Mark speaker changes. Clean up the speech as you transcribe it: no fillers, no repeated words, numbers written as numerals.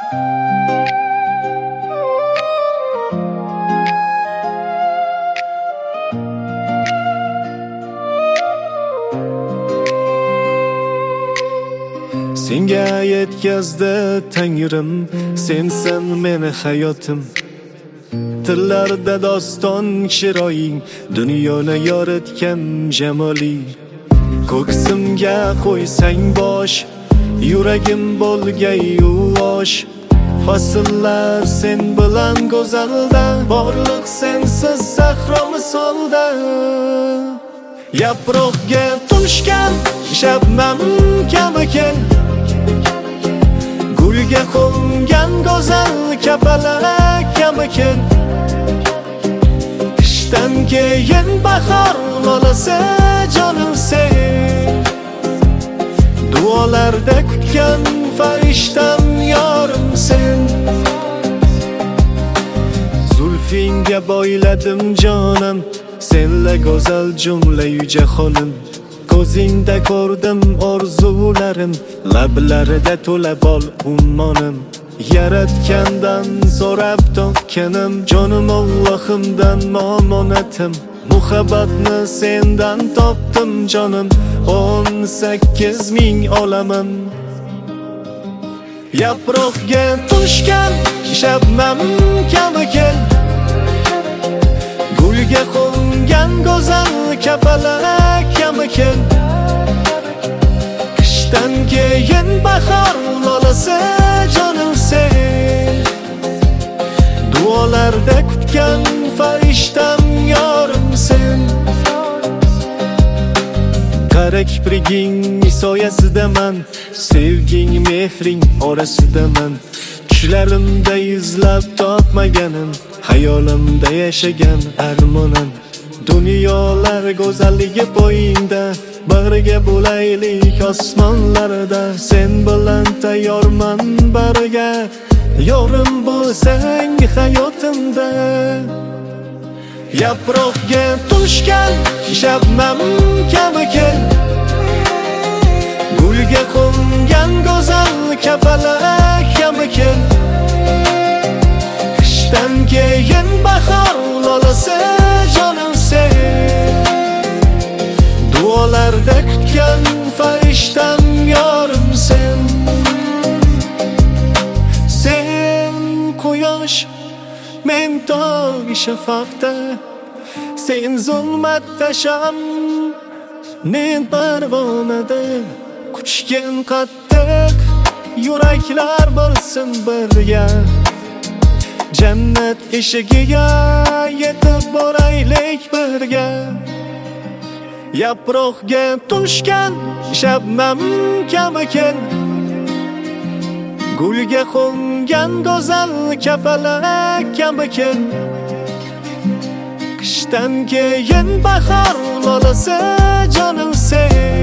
Speaker 1: Senga yetkazdi Tangrim, sensan meni hayotim. Tillarda doston chiroying, dunyoni yoritgan jamoling. Ko'ksimga qo'ysang bosh, yuragim bo'lgay yuvosh. Fasllar sen bilan go'zalda, borliq sensiz sahro misolda. Yaproqga tushgan shabnam kabi kel, gulga qo'ngan go'zal kapalak kabi kel. Qishdan keyin bahor bolasi jonim sen, duolarda kutgan farishtam yorim sen. Zulfingga boyladim jonim, senla go'zal jumla-yu jahonim. Ko'zingda ko'rdim orzularim, lablarida to'la bol ummonim. Yaratgandan so'rab topganim, jonim Allohimdan omonatim. Muhabbatni sendan topdim jonim, 18 ming olamim. Yaproqga tushgan shabnam kabi kel, gulga qo'ngan go'zal kapalak kabi kel. Qishdan keyin bahor bolasi jonim sen, duolarda kutgan farishtam yorim sen. Qara kipriging soyasidaman, sevging mehring orasidaman. Tushlarimda izlab topmaganim, hayolimda yashagan armonim. Dunyolar go'zalligi poyingda, bag'riga bo'laylik osmonlarda. Sen bilan tayyorman bariga, yorim bo'lsang hayotimda. Yaproqga tushgan shabnam kabi kel, gulga qo'ngan go'zal kapalak kabi kel. Qishdan keyin bahor bolasi jonim sen, duolarda kutgan farishtam yorim sen. Sen quyosh, men tog' shafaqda, sen zulmatda sham, men parvonada. Quchgan qattiq yuraklar bo'lsin birga, jannat eshigiga yetib boraylik birga. Yaproqga tushgan shabnam kabi kel, gulga qo'ngan go'zal kapalak kabi kel. Qishdan keyin bahor bolasi jonim sen,